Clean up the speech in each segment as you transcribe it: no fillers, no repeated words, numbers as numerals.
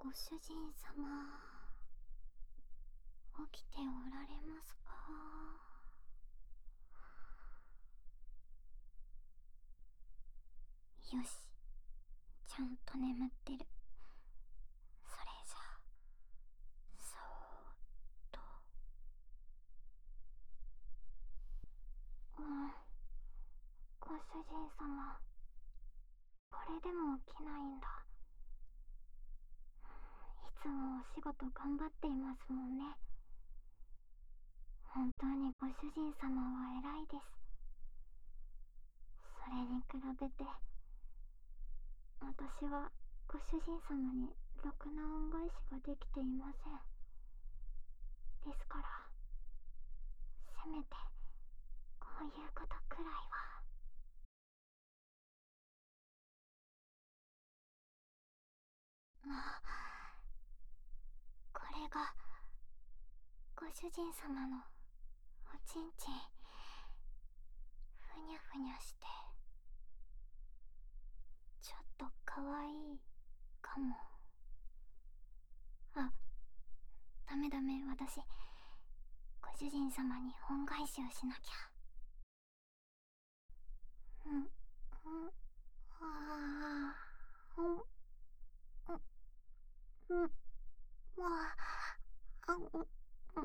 ご主人様、起きておられますか？よし、ちゃんと眠ってる。それじゃあ、そーっと。ご主人様、これでも起きないんだ。いつもお仕事頑張っていますもんね。本当にご主人様は偉いです。それに比べて、私はご主人様にろくな恩返しができていません。ですから、せめて、こういうことくらいは。これが、ご主人様のおちんちん、ふにゃふにゃして、ちょっとかわいいかも。あ、ダメダメ、私、ご主人様に恩返しをしなきゃ。うん、うん、ああ、うん、うん、うん、わあ、うん、うん、うん、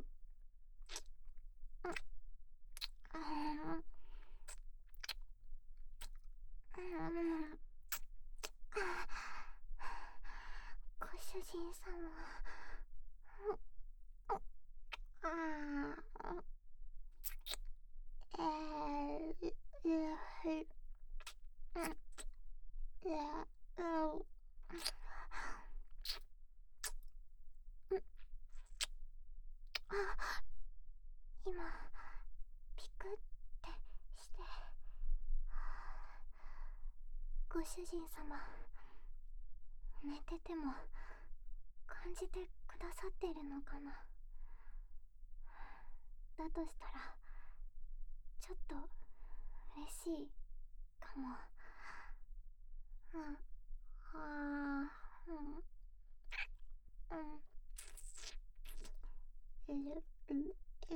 ご主人様、ああ、今、ピクってして、ご主人様、寝てても感じてくださってるのかな。だとしたら、ちょっと嬉しいかも。うん、あー、うん、うん、うん、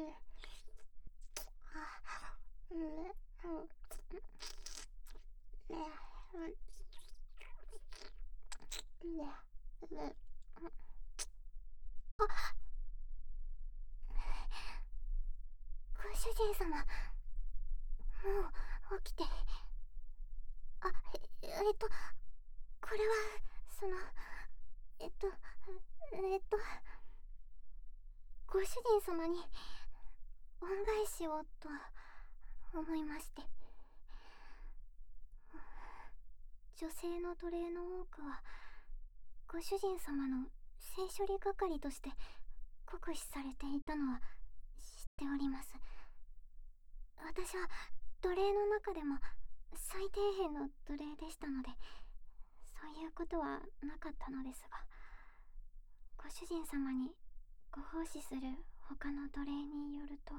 あ、うん、うん、ご主人様、もう起きて。あ、これは、その、えっと、えっと、ご主人様に恩返しをと思いまして。女性の奴隷の多くは、ご主人様の性処理係として酷使されていたのは知っております。私は奴隷の中でも最底辺の奴隷でしたので、そういうことはなかったのですが、ご主人様にご奉仕する他の奴隷によると、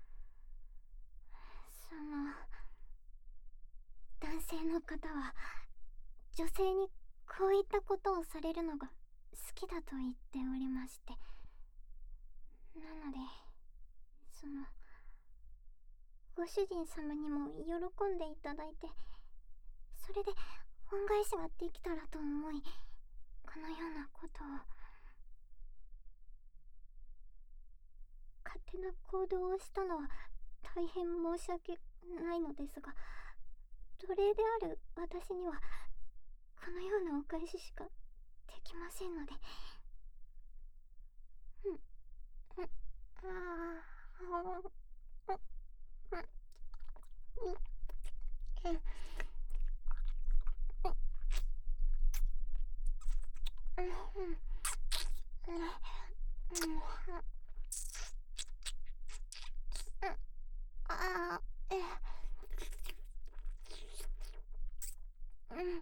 その男性の方は女性にこういったことをされるのが好きだと言っておりまして、なので、そのご主人様にも喜んでいただいて、それで恩返しができたらと思い、このようなことを。勝手な行動をしたのは大変申し訳ないのですが、奴隷である私にはこのようなお返ししかできませんので。うん、うん、ああ、うん、うん、うん、うん、うん、うん、ああ、うん、うん、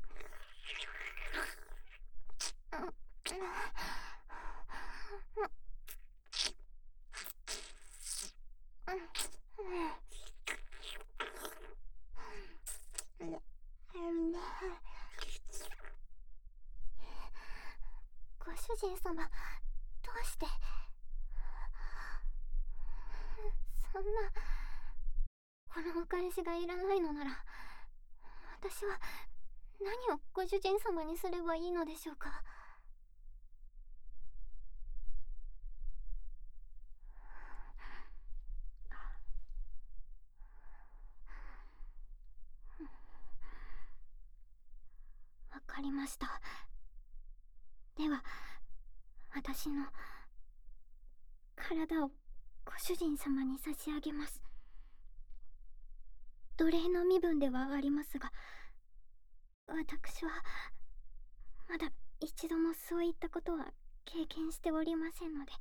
ご主人人様、どうして。そんな、このお返しがいらないのなら、私は何をご主人様にすればいいのでしょうか。わかりました。では、私の体をご主人様に差し上げます。奴隷の身分ではありますが、私はまだ一度もそういったことは経験しておりませんので、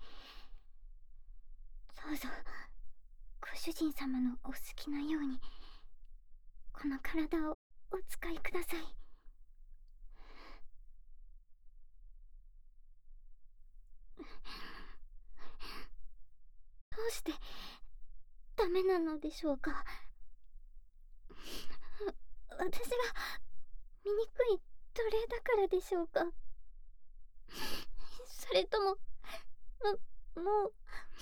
どうぞご主人様のお好きなようにこの体をお使いください。どうしてダメなのでしょうか。私が醜い奴隷だからでしょうか。それとも、もう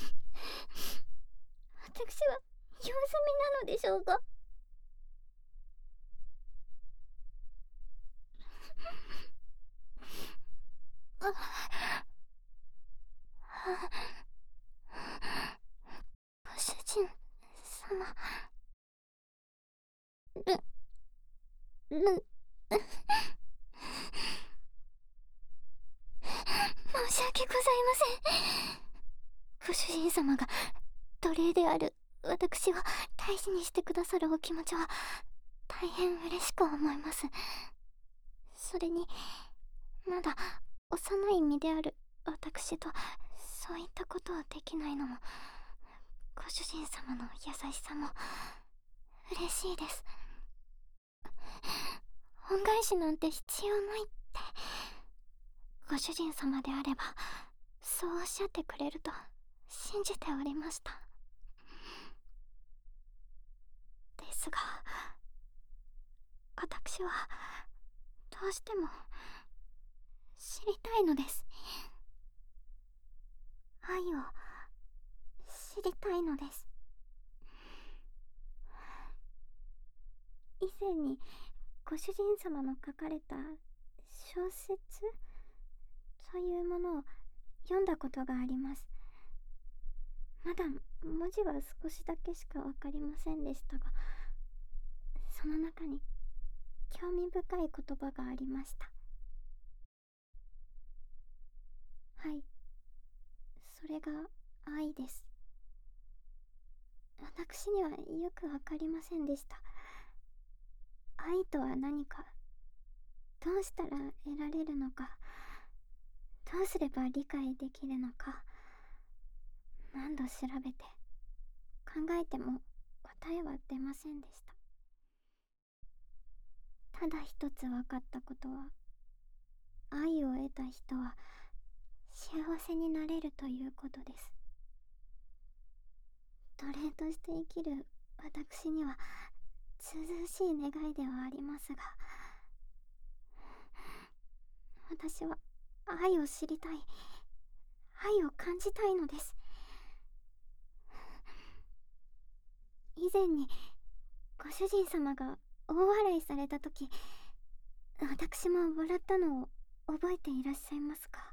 私は用済みなのでしょうか。ご主人様、申し訳ございません。ご主人様が奴隷である私を大事にしてくださるお気持ちは大変嬉しく思います。それにまだ幼い身である私とそういったことはできないのもご主人様の優しさも嬉しいです。恩返しなんて必要ないってご主人様であればそうおっしゃってくれると信じておりました。ですが私はどうしても知りたいのです。愛を知りたいのです。以前にご主人様の書かれた小説というものを読んだことがあります。まだ文字は少しだけしかわかりませんでしたが、その中に興味深い言葉がありました。はい、それが愛です。私にはよくわかりませんでした。愛とは何か、どうしたら得られるのか、どうすれば理解できるのか、何度調べて考えても答えは出ませんでした。ただ一つ分かったことは、愛を得た人は幸せになれるということです。奴隷として生きる私にはずうずうしい願いではありますが、私は愛を知りたい、愛を感じたいのです。以前にご主人様が大笑いされた時、私も笑ったのを覚えていらっしゃいますか。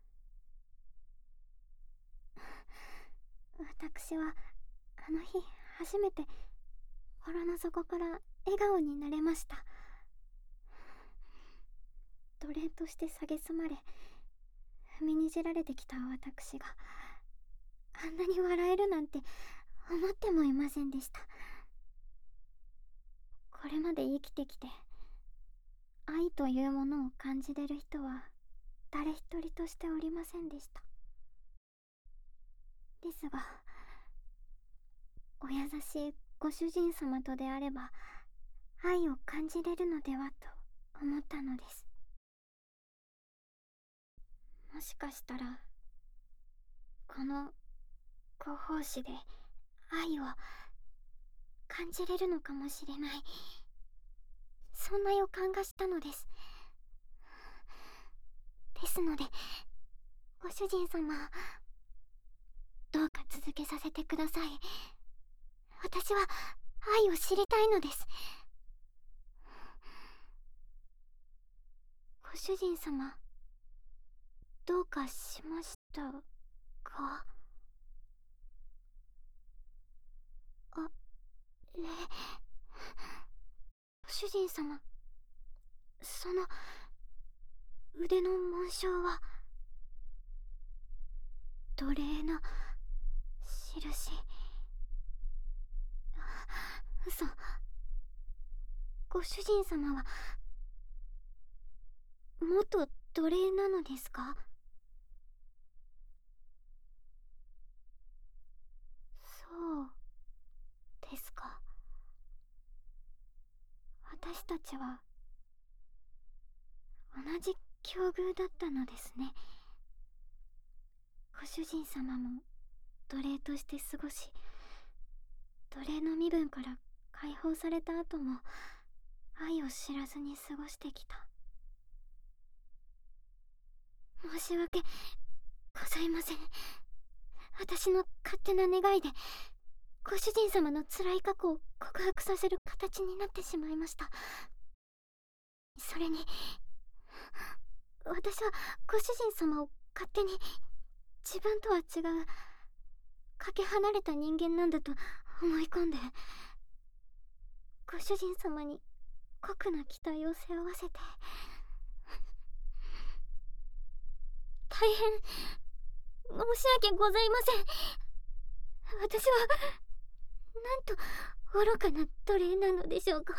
私はあの日初めて心の底から笑顔になれました。奴隷として蔑まれ踏みにじられてきた私があんなに笑えるなんて思ってもいませんでした。これまで生きてきて愛というものを感じれる人は誰一人としておりませんでした。ですがお優しいご主人様とであれば愛を感じれるのではと思ったのです。もしかしたらこのご奉仕で愛を感じれるのかもしれない、そんな予感がしたのです。ですのでご主人様、どうか続けさせてください。私は愛を知りたいのです。ご主人様、どうかしましたか？ご主人様、その腕の紋章は奴隷の印。嘘。ご主人様は元奴隷なのですか？そうですか。私たちは同じ境遇だったのですね。ご主人様も奴隷として過ごし、奴隷の身分から解放された後も愛を知らずに過ごしてきた。申し訳ございません。私の勝手な願いでご主人様の辛い過去を告白させる形になってしまいました。それに私はご主人様を勝手に自分とは違うかけ離れた人間なんだと思い込んで、ご主人様に酷な期待を背負わせて、大変申し訳ございません。私はなんと愚かな奴隷なのでしょうか。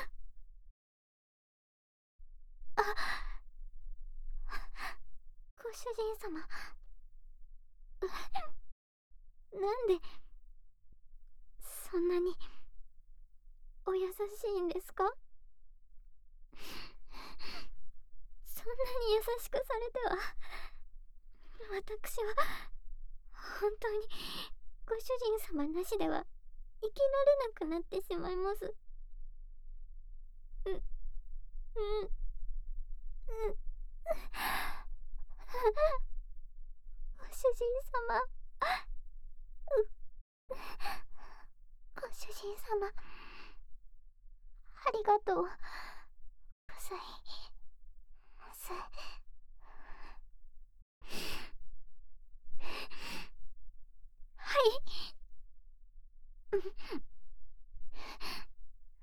ご主人様、なんでそんなにお優しいんですか？そんなに優しくされては私は本当にご主人様なしでは生きられなくなってしまいます。うんうんうんご主人様、ご主人様、ありがとうございます。はい、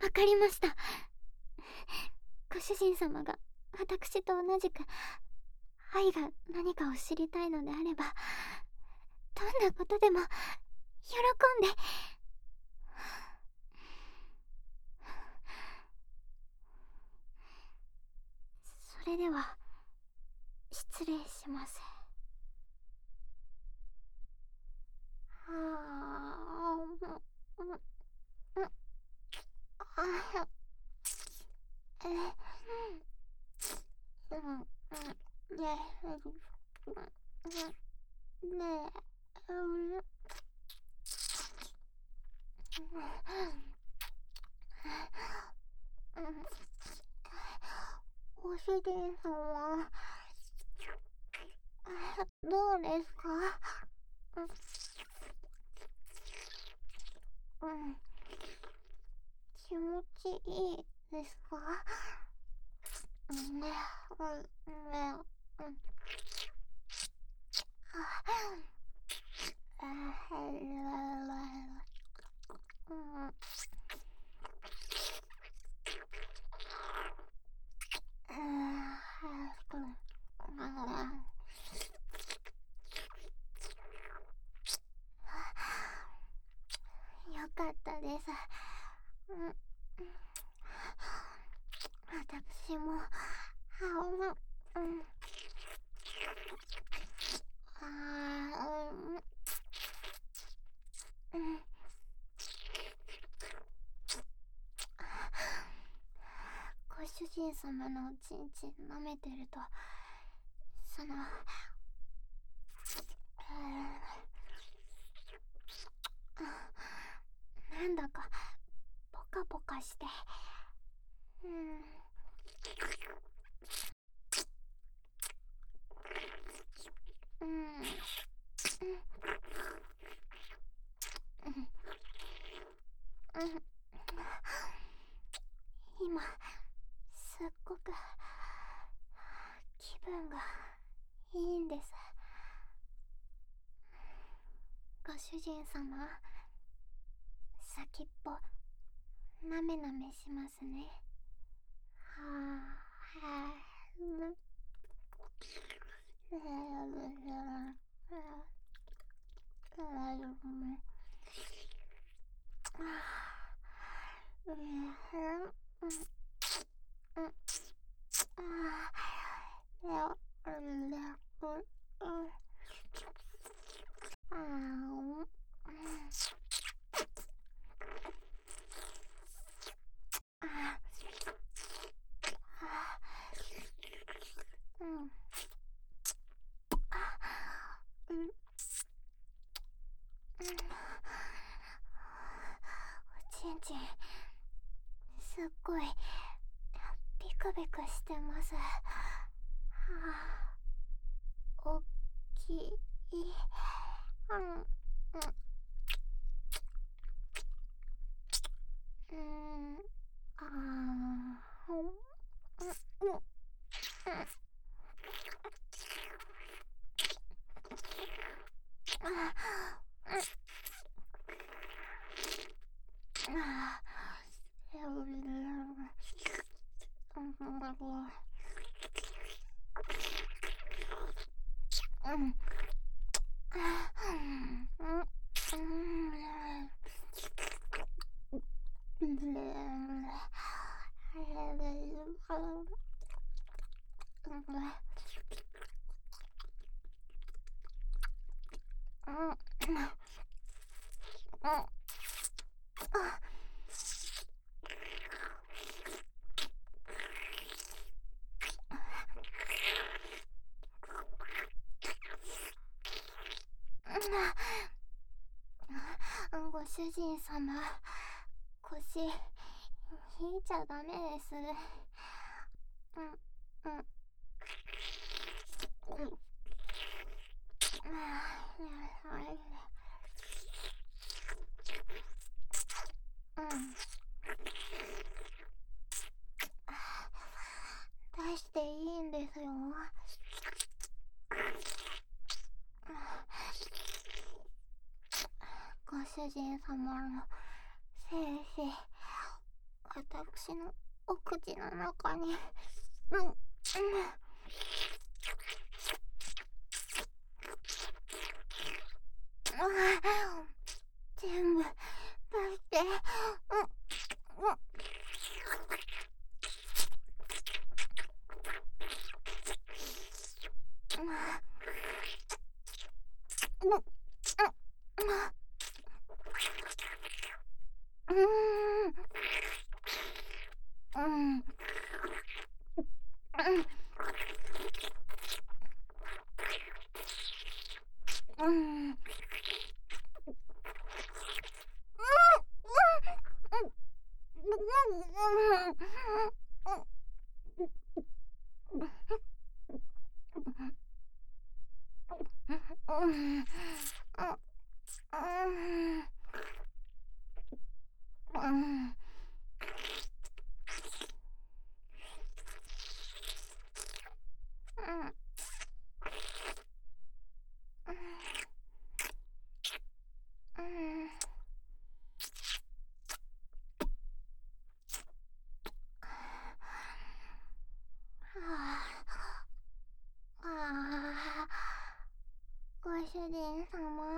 わかりました。ご主人様が私と同じく愛が何かを知りたいのであれば、どんなことでも喜んで。それでは失礼します。はあ、ご主人様、どうですか？気持ちいいですか？ね、よかったです。私も、ご主人様のおちんちん舐めてると、その、なんだかポカポカして、 今すっごく気分がいいんです。ご主人様、先っぽなめなめしますね。はあ、はおちんちんすっごいビクビクしてます。はあ、おっきい。あご主人様、腰引いちゃダメです。出していいんですよ。ご主人様の精子、私のお口の中に。全部出して。ご主人様、